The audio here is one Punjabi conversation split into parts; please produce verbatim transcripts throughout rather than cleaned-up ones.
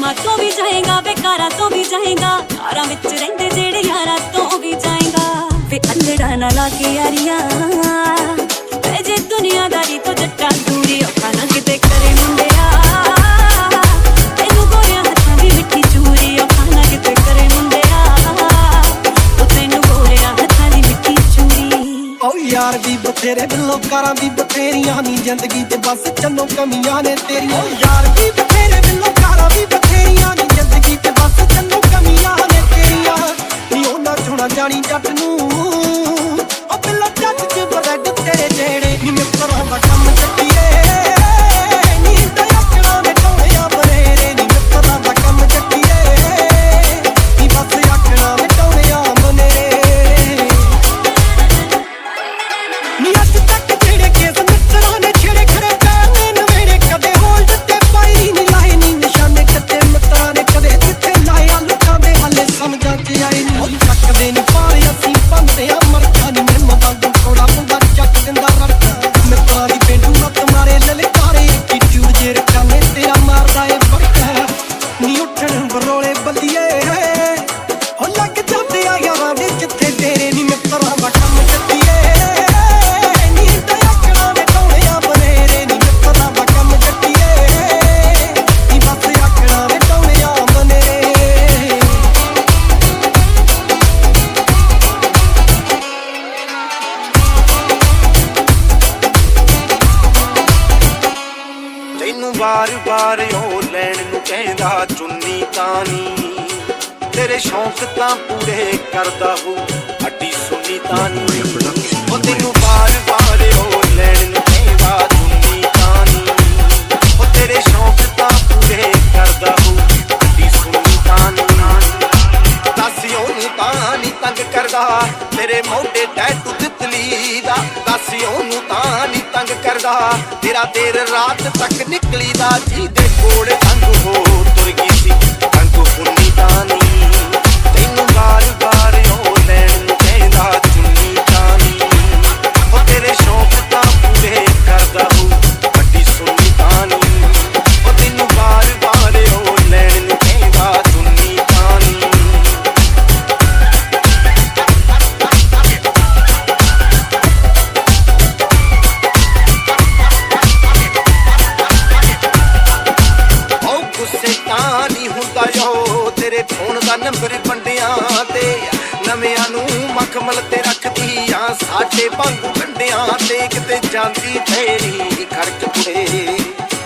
कामा तो भी जाएगा वे कारा तो भी जाएगा कारा विच रहिंदे जेड़े यारा तो भी जाएगा वे अल्लड़ा ना लाके यारियां वे जे दुनियादारी तो जट्टा दूरी औखा ना किते करे मुंडिया तेनू गोरिया हत्थां दी मिठी चूरी औखा ना किते करे मुंडिया ओ तेनू गोरिया हत्थां दी मिठी चूरी ओ यार भी बथेरे बिल्लो कारां भी बथेरियां नी जिंदगी ते बस चन्नो कमियां ने तेरियां ओ यार भी बथेरे बिल्लो कारां भी बथेरियां नी जिंदगी ते बस चन्नो कमियां ने तेरियां नी ओना चुना जानी जट नू ओ बिल्लो जट च ब्रेड तेरे जेड़े नी मित्तरां दा कम चट्टीए नी दयाकड़ा ने टोलियां बनेरे नी मित्तरां दा कम चट्टीए नी बस आकड़ा ने टोलियां बनेरे नी अज तक जेड़े केस मित्तरां ने छेड़े खरे पैने नवेड़े कदे होल्ड ते पाई नी लाए नी निशाने कते मित्तरां ने कदे जिथे लाया लुटां दे हले समझां च आए नी ओ तकदे नी पारे असीं पंदे आ मरदा नी मैं वांगू थोड़ा मुंडा चक दिंदा रड़का मित्तरां दी पेंडू मत मारे ललकारे एटीट्यूड जे रखाने तेरा मारदा ए फड़का नी उठण बरोले बल्लिए ओ लग जांदे आ यारां दे जिथे तेरे नी मित्तरां दा कम चट्टीए नी दयाकड़ा ने टोलियां बनेरे नी मित्तरां दा कम चट्टीए नी बस आकड़ा ने टोलियां बनेरे ਤੈਨੂੰ ਵਾਰ-ਵਾਰ ਉਹ ਲੈਣ ਨੂੰ ਕਹਿੰਦਾ ਚੁੰਨੀ ਤਾਨੀ ਤੇਰੇ ਸ਼ੌਂਕ ਤਾਂ ਪੂਰੇ ਕਰਦਾ ਹੂੰ ਅੱਡੀ ਸੁਣੀ ਤਾਨੀ ਉਹ ਤੈਨੂੰ ਵਾਰ-ਵਾਰ ਉਹ ਲੈਣ ਨੂੰ ਕਹਿੰਦਾ ਚੁੰਨੀ ਤਾਨੀ ਉਹ ਤੇਰੇ ਸ਼ੌਂਕ ਤਾਂ ਪੂਰੇ ਕਰਦਾ ਹੂੰ ਅੱਡੀ ਸੁਣੀ ਤਾਨੀ ਦੱਸ ਉਹਨੂੰ ਤਾਂ ਨੀ ਤੰਗ ਕਰਦਾ ਤੇਰੇ ਮੋਢੇ ਟੈਟੂ ਤਿਤਲੀ ਦਾ ਦੱਸ ਉਹਨੂੰ ਤਾਂ ਨੀ ਤੰਗ ਕਰਦਾ ਤੇਰਾ ਦੇਰ ਰਾਤ ਤੱਕ ਨਿਕਲੀ ਦਾ ਜਿਹਦੇ ਕੋਲ ਅੰਗ ਹੋ ਤੁਰ ਗਈ ਸੀ ਅੰਗ ਹੁੰਨੀ ਤਾਨੀ ਤੈਨੂੰ ਵਾਰ-ਵਾਰ ਉਹ ਲੈਣ ਨੂੰ ਕਹਿੰਦਾ ਚੁੰਨੀ ਤਾਨੀ ਉਹ ਤੇਰੇ ਸ਼ੌਂਕ ਤਾਂ ਪੂਰੇ ਕਰਦਾ ਹੂੰ ਵੱਡੀ ਸੁਣੀ ਤਾਨੀ ਉਹ ਤੈਨੂੰ ਵਾਰ-ਵਾਰ ਉਹ ਲੈਣ ਨੂੰ ਕਹਿੰਦਾ ਚੁੰਨੀ ਤਾਨੀ ਤੇਰੇ ਫੋਨ ਦਾ ਨੰਬਰ ਵੰਡਿਆਂ ਤੇ ਨਵਿਆਂ ਨੂੰ ਮਖਮਲ ਤੇ ਰੱਖਦੀ ਆ ਸਾਡੇ ਵਾਂਗੂ ਕੰਡਿਆਂ ਤੇ ਕਿਤੇ ਜਾਂਦੀ ਤੇਰੀ ਖੜਕ ਕੁੜੇ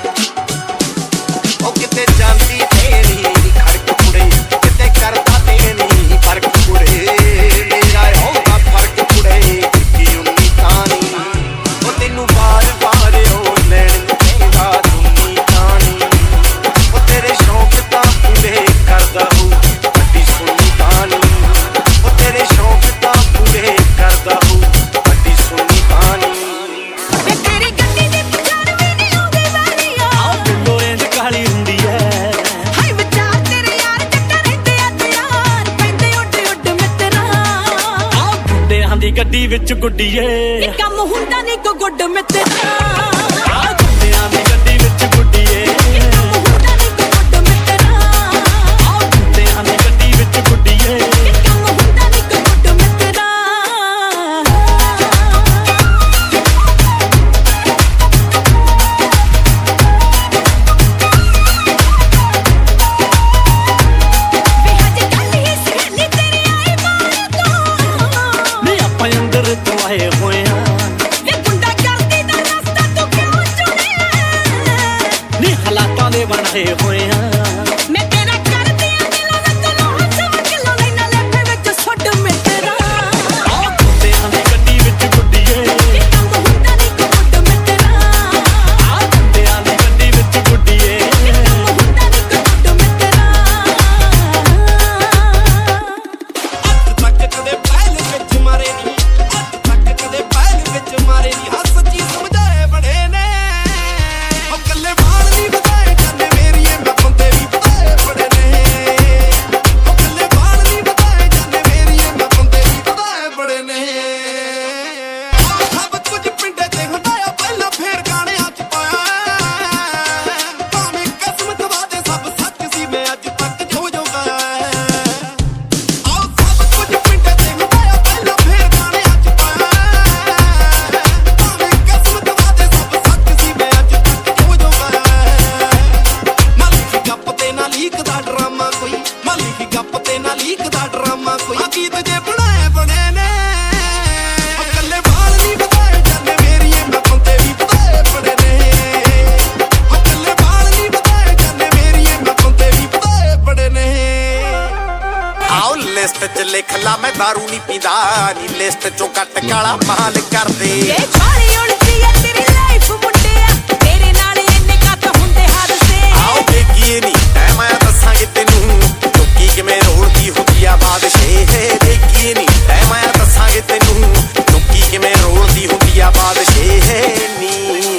ਉਹ ਕਿਤੇ ਜਾਂਦੀ ਤੇਰੀ ਖੜਕ ਕੁੜੇ ਕਿਤੇ ਕਰਦਾ ਤੇਰੀ ਫਰਕ ਕੁੜੇ ਮੇਰਾ ਹੋਗਾ ਫਰਕ ਕੁੜੇ ਕੀ ਉਨੀ ਤਾਨੀ ਉਹ ਤੈਨੂੰ ਵਾਰ-ਵਾਰ ਉਹ ਲੈਣ ਨੂੰ ਕਹਿੰਦਾ ਚੁੰਨੀ ਤਾਨੀ ਉਹ ਤੇਰੇ ਸ਼ੌਂਕ ਤਾਂ ਪੂਰੇ ਕਰਦਾ ਹੂੰ ਵੱਡੀ ਸੁਣੀ ਤਾਨੀ ਉਹ ਤੇਰੇ ਸ਼ੌਂਕ ਤਾਂ ਪੂਰੇ ਕਰਦਾ ਹੂੰ ਵੱਡੀ ਸੁਣੀ ਤਾਨੀ ਵੇ ਤੇਰੀ ਗੱਡੀ ਦੀ ਪਛਾਣ ਵੀ ਨਹੀਂ ਆਉਂਦੀ ਵਾਰੀਆਂ ਆਹ ਬਿੱਲੋ ਇੰਜ ਕਾਲੀ ਹੁੰਦੀ ਐ ਹਾਈ ਵਿਚਾਰ ਤੇਰੇ ਯਾਰ ਜੱਟਾਂ ਰਹਿੰਦੇ ਆ ਤਿਆਰ ਪੈਂਦੇ ਉੱਡ ਉੱਡ ਮਿੱਤਰਾਂ ਆਹ ਗੁੱਡਿਆਂ ਦੀ ਗੱਡੀ ਵਿੱਚ ਗੁੱਡੀਏ ਇਹ ਕੰਮ ਹੁੰਦਾ ਨਹੀਂ ਕੋ ਗੁੱਡ ਮਿੱਤਰਾਂ ਆਹ ਗੁੱਡਿਆਂ ਦੀ ਗੱਡੀ ਵਿੱਚ ਗੁੱਡੀਏ ਇਹ ਕੰਮ ਹੁੰਦਾ ਨਹੀਂ ਕੋ ਗੁੱਡ ਮਿੱਤਰਾਂ ਆਹ ਗੁੱਡਿਆਂ ਦੀ ਗੱਡੀ ਵਿੱਚ ਗੁੱਡੀਏ ਇਹ ਕੰਮ ਹੁੰਦਾ ਨਹੀਂ ਕੋ ਗੁੱਡ ਮਿੱਤਰਾਂ ਵੇ ਹਜੇ ਕੱਲ ਹੀ ਸਹੇਲੀ ਤੇਰੀ ਆਈ ਬਾਹਰ ਤੋਂ ਨੀ ਆਪਾਂ ਅੰਦਰ ਤੋਂ ਆਏ ਹੋਏ ਆਂ ਵੇ ਗੁੰਡਾ ਕਰਦੀ ਦਾ ਰਸਤਾ ਤੂੰ ਕਿਉਂ ਚੁਣਿਆ ਨੀ ਹਾਲਾਤਾਂ ਦੇ ਬਣਾਏ ਹੋਏ ਆਂ ਮੈਂ ਤੇਰਾ ਕਰਦੀ ਆ ਦਿਲਾਂ ਵਿੱਚ ਲੋਹਾ ਸਵਾ ਕਿਲੋ ਲੈਣਾ ਲੈਫੇ ਵਿੱਚ ਸੁੱਟ ਮਿੱਤਰਾਂ ਆਹ ਗੁੱਡਿਆਂ ਦੀ ਗੱਡੀ ਵਿੱਚ ਗੁੱਡੀਏ ਇਹ ਕੰਮ ਹੁੰਦਾ ਨਹੀਂ ਕੋ ਗੁੱਡ ਮਿੱਤਰਾਂ ਆਹ ਗੁੱਡਿਆਂ ਦੀ ਗੱਡੀ ਵਿੱਚ ਗੁੱਡੀਏ ਇਹ ਕੰਮ ਹੁੰਦਾ ਨਹੀਂ ਕੋ ਗੁੱਡ ਮਿੱਤਰਾਂ ਅੱਜ ਤੱਕ ਕਦੇ ਪਹਿਲ ਵਿੱਚ ਮਾਰੇ ਨੀ ਅੱਜ ਤੱਕ ਕਦੇ ਪਹਿਲ ਵਿੱਚ ਮਾਰੇ ਨੀ ਹਾਂ ਸੱਚੀ ਸਮਝਾਏ ਬੜੇ ਨੇ ਉਹ ਕੱਲੇ ਵਾਲ ਨਹੀਂ ਵਧਾਏ ਜਾਂਦੇ ਮੇਰੀਏ ਮੈਂ ਬੰਦੇ ਜੱਟ ਚ ਲਿਖ ਲਾ ਮੈਂ ਦਾਰੂ ਨਹੀਂ ਪੀਂਦਾ ਨੀ ਲਿਸਟ ਚੋਂ ਕੱਟ ਕਾਲਾ ਮਾਲ ਕਰਦੇ ਇਹ ਛਾਲੀ ਉਲਟੀ ਆ ਤੇਰੀ ਲਾਈਫ ਮੁੰਡਿਆ ਤੇਰੇ ਨਾਲ ਇੰਨੇ ਕੱਟ ਹੁੰਦੇ ਹਾਦਸੇ ਆਓ ਦੇਖੀਏ ਨੀ ਐ ਮੈਂ ਦੱਸਾਂਗੇ ਤੈਨੂੰ ਚੁੱਕੀ ਕਿਵੇਂ ਰੋਲਦੀ ਹੁੰਦੀ ਆ ਬਾਦਸ਼ਾਹ ਦੇਖੀਏ ਨੀ ਐ ਮੈਂ ਦੱਸਾਂਗੇ ਤੈਨੂੰ ਚੁੱਕੀ ਕਿਵੇਂ ਰੋਲਦੀ ਹੁੰਦੀ ਆ ਬਾਦਸ਼ਾਹ ਨੀ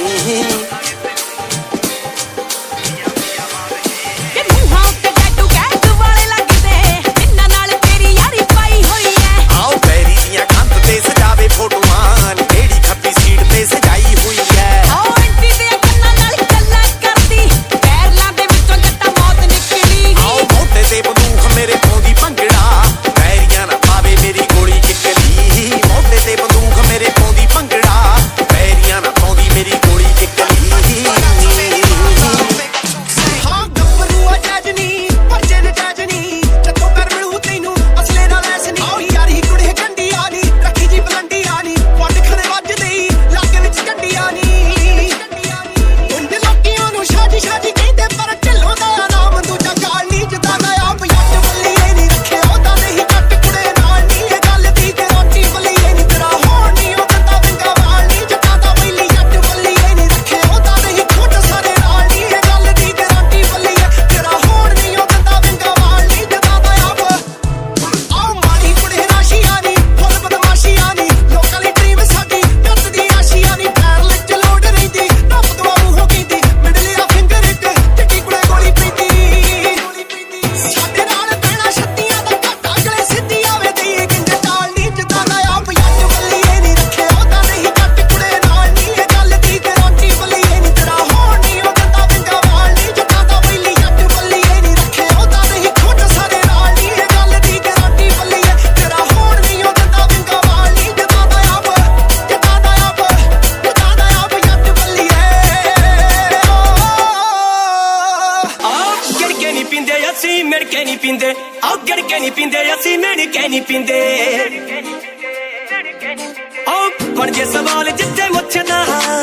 ਹੁਣ ਜੇ ਸਵਾਲ ਜਿੱਥੇ ਮੁੱਛਦਾ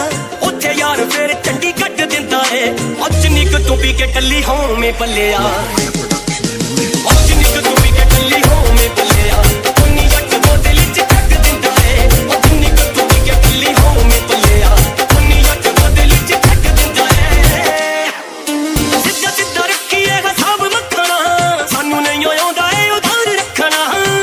ਉੱਥੇ ਯਾਰ ਫੇਰ ਚੰਡੀ ਕੱਢ ਦਿੰਦਾ ਏ ਅੱਜ ਨਿਕ ਤੂੰ ਪੀ ਕੇ ਕੱਲੀ ਹੋਵੇਂ ਪੱਲਿਆ ਅੱਜ ਨਿਕ ਤੂੰ ਪੀ ਕੇ ਕੱਲੀ ਹੋਵੇਂ ਪੱਲਿਆ ਉਨੀ ਜੱਟ ਬੋਤਲ ਚ ਕੱਢ ਦਿੰਦਾ ਏ ਅੱਜ ਨਿਕ ਤੂੰ ਪੀ ਕੇ ਕੱਲੀ ਹੋਵੇਂ ਪੱਲਿਆ ਉਨੀ ਜੱਟ ਬੋਤਲ ਚ ਕੱਢ ਦਿੰਦਾ ਏ ਸਿੱਧਾ ਸਿੱਧਾ ਰੱਖੀਏ ਹਿਸਾਬ ਮੱਖਣਾ ਸਾਨੂੰ ਨਹੀਂ ਆਉਂਦਾ ਏ ਉਧਾਰ ਰੱਖਣਾ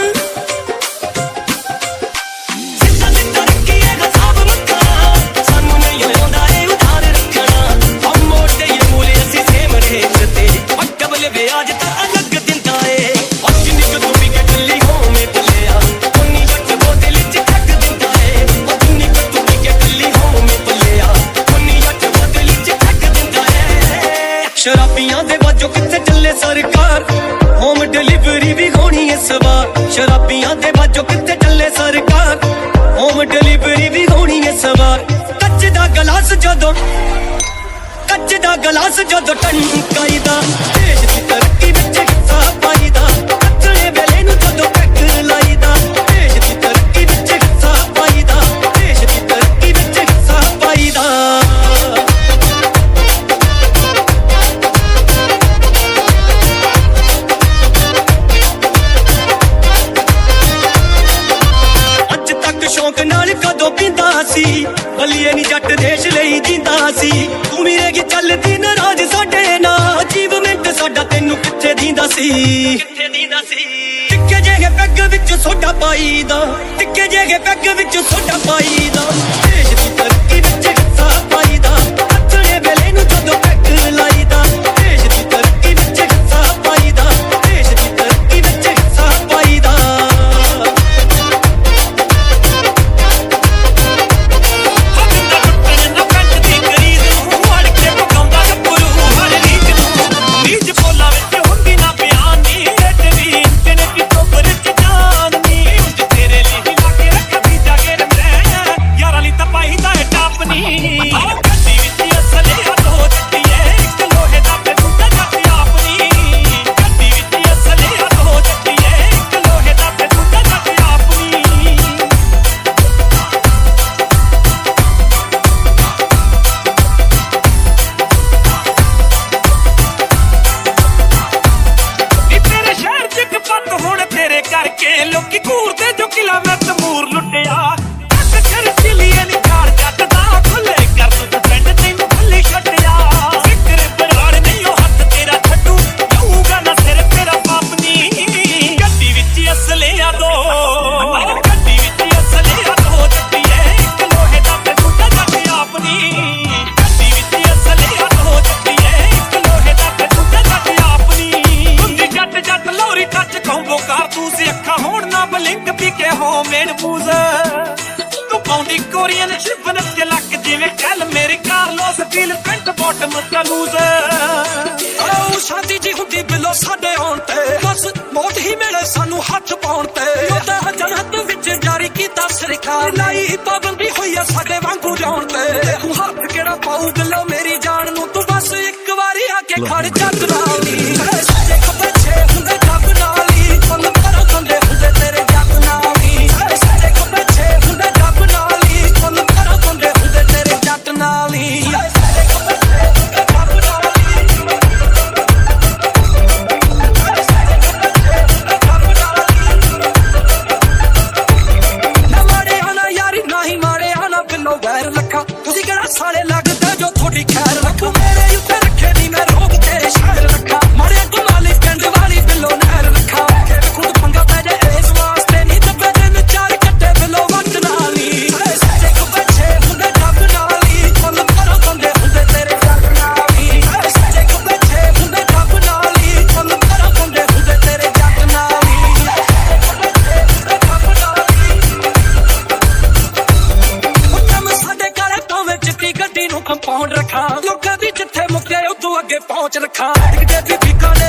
शराबियां दे बाजो किथे चले सरकार होम डिलीवरी भी होनी है सवार शराबियां दे बाजो किथे चले सरकार होम डिलीवरी भी होनी है सवार कच्चे दा गलास जदों कच्चे दा गलास जदों टंकाईदा देश दी तरक्की विच हिस्सा पाईदा कच्चे वेले नूं जदों पैक लाईदा देश दी तरक्की विच हिस्सा पाईदा देश दी तरक्की विच हिस्सा पाईदा शौक नाल कदों पींदा सी बलिए नी जट देश लई जींदा सी तू मेरे चलदी नाराज साडे नाल अचीवमेंट साडा तैनू किथे दींदा सी किथे दींदा सी टिक्के जेगे पैग विच सोडा पाईदा टिक्के जेगे पैग विच सोडा पाईदा देश दी तरक्की विच हिस्सा पाईदा अच्छे वेले नूं जदों पैग लाईदा देश दी तरक्की विच हिस्सा पाईदा देश दी तरक्की विच हिस्सा पाईदा ਰੇਡ ਬੂਜ਼ ਤੂੰ ਪਾਉਂਦੀ ਕੋਰੀਅਨ ਸ਼ਿਫਨ ਤੇ ਲੱਕ ਜਿਵੇਂ ਕੱਲ ਮੇਰੀ ਕਾਰਲੋਸ ਫੀਲ ਪੈਂਟ ਬਾਟਮ ਕਲੂਜ਼ ਆਉ ਸ਼ਾਦੀ ਜੀ ਹੁੰਦੀ ਬਿਲੋ ਸਾਡੇ ਆਉਣ ਤੇ ਬਸ ਮੌਤ ਹੀ ਮਿਲੇ ਸਾਨੂੰ ਹੱਥ ਪਾਉਣ ਤੇ ਉਹਦਾ ਜਨਤ ਵਿੱਚ ਜਾਰੀ ਕੀਤਾ ਸਰਕਾਰ ਲਾਈ ਪਾਬੰਦੀ ਹੋਈ ਆ ਸਾਡੇ ਵਾਂਗੂ ਜਾਣ ਤੇ ਤੂੰ ਹੱਥ ਕਿਹੜਾ ਪਾਉ ਬਿਲੋ ਮੇਰੀ ਜਾਨ ਨੂੰ ਤੂੰ ਬਸ ਇੱਕ ਵਾਰੀ ਆ ਕੇ ਖੜ ਜੱਟ ਨਾਲ ਨੀ ਸਾਡੇ ਖੱਬੇ ਛੇ ਹੁੰਦੇ ਜੱਗ ਨਾਲ ਹੀ ਫੁੱਲ ਪਰ ਕੰਦੇ ਹੁੰਦੇ ਤੇਰੇ ਜੱਗ ਨਾਲ ਹੀ ਸਾਡੇ ਖੱਬੇ ਛੇ ਹੁੰਦੇ ਜੱਗ ਨਾਲ ਹੀ ਫੁੱਲ ਪਰ ਕੰਦੇ ਹੁੰਦੇ ਤੇਰੇ ਜੱਟ ਨਾਲ ਹੀ ਸਾਲੇ ਲੱਗਦਾ ਜੋ ਥੋੜੀ ਖੈਰ ਰੱਖੋ ਮੇਰੇ ਉੱਤੇ ਰੱਖੇ ਨੀ ਮੈਂ ਰੋਕ ਤੇਰੇ ਸ਼ਹਿਰ ਰੱਖਾ ਮਾਰੇ ਕਮਾਲੀ ਪਿੰਡ ਵਾਲੀ ਬਿੱਲੋ ਨਹਿਰ ਰੱਖਾ ਖੁਦ ਪੰਗਾ ਪੈ ਜਾ ਇਸ ਵਾਸਤੇ ਨਹੀਂ ਦੱਬੇ ਦਿਨ ਚਾਰ ਕੱਟੇ ਬਿੱਲੋ ਵਕਤ ਨਾਲ ਹੀ ਸਾਡੇ ਖੱਬੇ ਛੇ ਹੁੰਦੇ ਜੱਗ ਨਾਲ ਹੀ ਫੁੱਲ ਪਰ ਕੰਦੇ ਹੁੰਦੇ ਤੇਰੇ ਜੱਗ ਨਾਲ ਹੀ ਸਾਡੇ ਖੱਬੇ ਛੇ ਹੁੰਦੇ ਜੱਗ ਨਾਲ ਹੀ ਫੁੱਲ ਪਰ ਕੰਦੇ ਹੁੰਦੇ ਤੇਰੇ ਜੱਗ ਨਾਲ ਹੀ ਗੱਡੀ ਨੂੰ ਕੰਪਾਊਂਡ ਰੱਖਾਂ ਲੋਕਾਂ ਦੀ ਜਿੱਥੇ ਮੁੱਕਿਆ ਉਦੋਂ ਅੱਗੇ ਪਹੁੰਚ ਰੱਖਾਂ ਡਿੱਗਦੇ ਵੀ ਫਿੱਕਾ